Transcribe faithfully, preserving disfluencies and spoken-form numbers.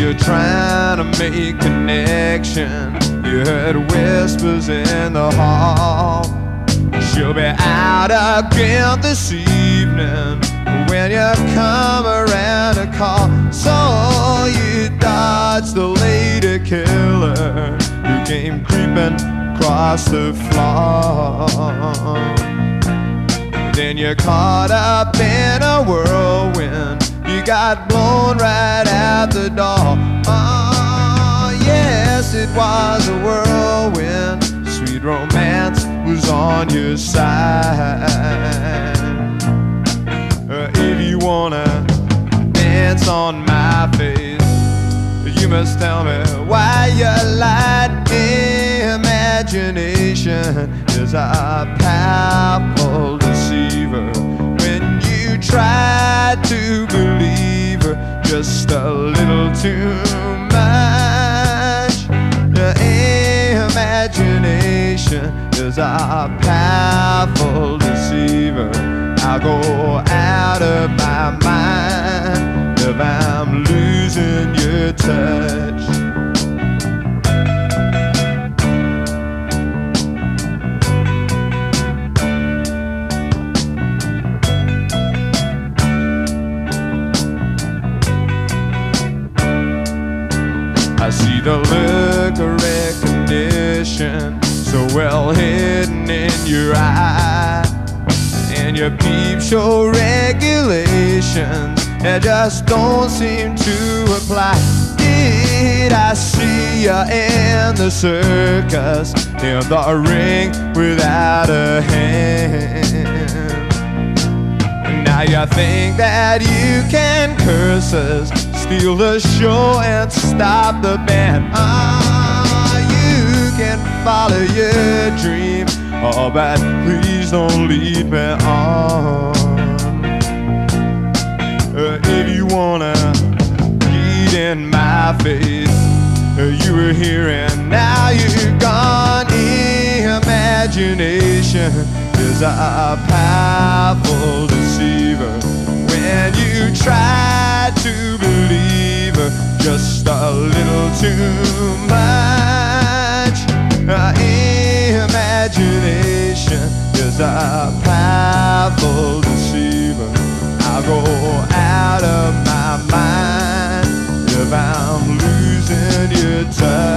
you're trying to make connection. You heard whispers in the hall. She'll be out again this evening when you come around to call. So you dodged the lady killer who came creeping across the floor. Then you caught up in a whirlwind. You got blown right out the door. Oh, yes, it was a whirlwind. Sweet romance was on your side. Uh, if you wanna dance on my face, you must tell me why you lied. Imagination is a powerful deceiver. When you try to believe her just a little too much, your imagination is a powerful deceiver. I'll go out of my mind if I'm losing your touch. I see the look of recognition so well hidden in your eye, and your peep show regulations that just don't seem to apply. Did I see you in the circus, in the ring without a hand? Now you think that you can curse us, steal the show and stop the band. Ah, you can follow your dream, oh, but please don't lead me on. Uh, if you wanna get in my face, uh, you were here and now you're gone. Imagination is a powerful deceiver. When you try to believe her just a little too much, uh, imagination is a powerful deceiver. I'll go out of my mind if I'm losing your touch.